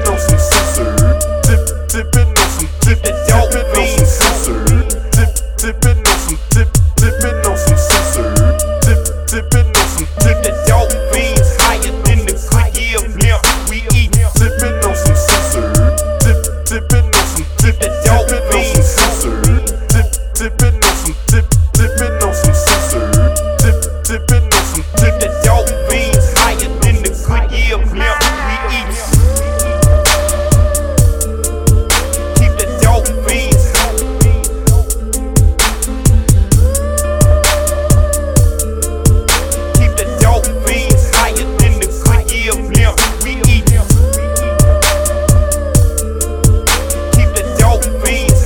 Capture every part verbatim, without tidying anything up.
Dipping on some scissor. Dip, dipping on some dip, dipping on some scissor. Dip, dipping on some dip, dipping on some scissor. Dip, dipping on some dip. The dope fiends higher than the Goodyear blimp we eat. Dipping on some scissor. Dip, dipping on some dip, The dope dipping on some fiends. scissor. Dip, dipping on some dip, dipping on some scissor. Dip, dipping on some dip. The dope fiends higher than the Goodyear blimp we eat. Keep the dope fiends. Keep the dope fiends higher than the Goodyear blimp we eat. Keep the dope fiends.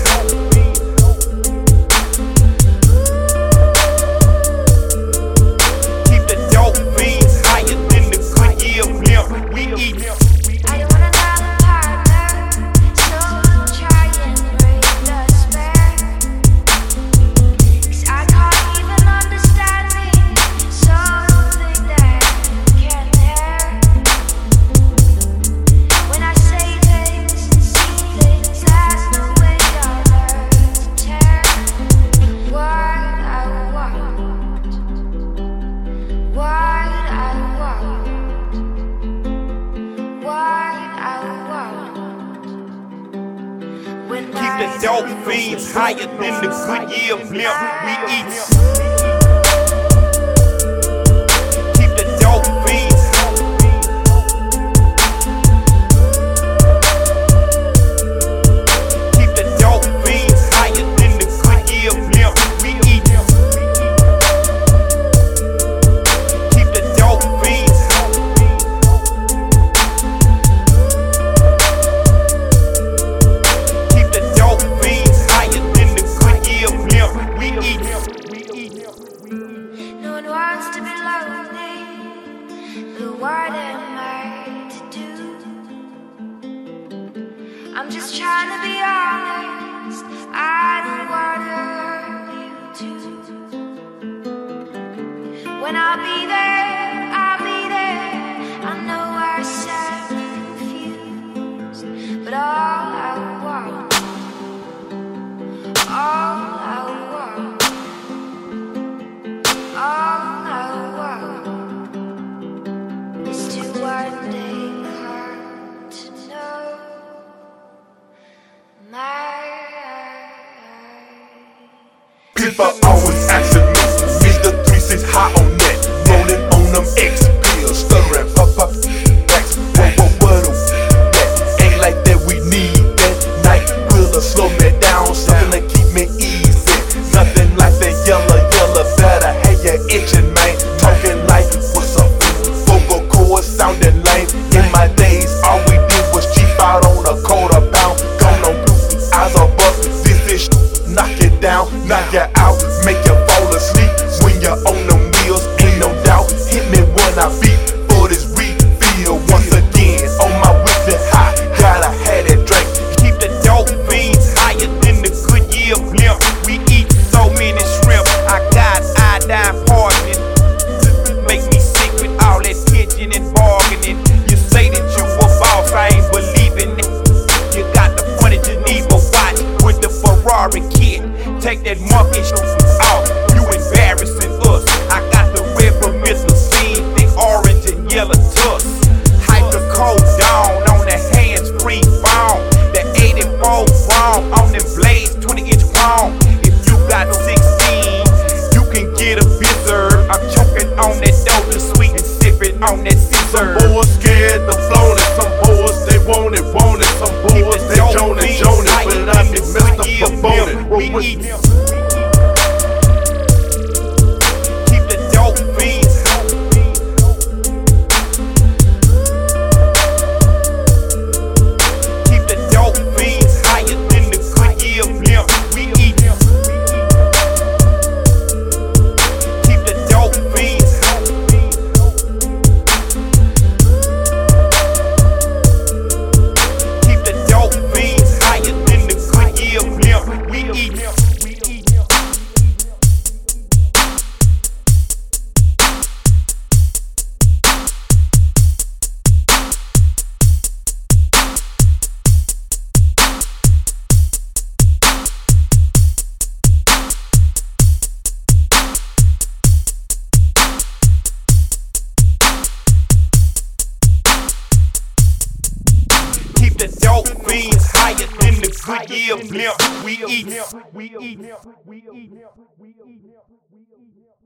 Keep the dope fiends higher than the Goodyear blimp we eat. I don't want another partner, so don't try and break the spell. 'Cause I can't even understand me, so don't think that you can hear. When I say things and see things, there's no way on earth to tear what I want, what I want. What I want. When Keep the I dope fiends higher than the Goodyear blimp we eat. Keep the dope fiends. Keep the dope fiends higher than the Goodyear blimp we eat. Keep the dope fiends. Keep the dope fiends higher than the Goodyear blimp we eat. no one wants to be lonely, but what am I to do? I'm just trying to be honest. I don't wanna hurt you too. When I'll be there, I'll be there. I know I sound confused, but all I want, all I want, all I want is to one day come to know my. People always asking me, is the three six high on that? Rolling on them X pills, stirring pop pop racks. Whoa, whoa, what a that? Ain't like that, we need that. Night will slow me down, something to keep me easy. Nothing like that yellow, yellow, better have you itching, man. Talking like, what's up? Vocal cords sounding lame. In my days, all we did was cheap out on a quarter pound. Gone on blue, eyes are bust. This is knock it down, knock you out, make you fall asleep. When you're on them wheels, ain't no doubt. Hit me when I beat for this refill. Once again, on my weekly high, gotta have that drink. Keep the dope fiends higher than the Goodyear blimp we eat. So many shrimp, I got iodine poisoning. Make me sick with all that pitching and bargaining. You say that you a boss, I ain't believing it. You got the funny Geneva watch with the Ferrari kit. Take that monkey sh- off, you embarrassing us. I got the red promethazine, the orange and yellow tusk. Hydrocodone on the hands-free phone. The eighty-four chrome on them blades, twenty inch chrome. If you got sixteen, you can get a bizzard. I'm choking on that dope sweet and sipping on that scissor. Boys scared to flown it, some boys they want it, want it. Some boys they joan it, joan it, but I be Mister Foreboding. We eat. Keep the dope fiends. Keep the dope fiends higher than the Goodyear blimp we eat. Keep the dope fiends. Keep the dope fiends higher than the Goodyear blimp we eat. the dope fiends higher than the Goodyear blimp. We eat.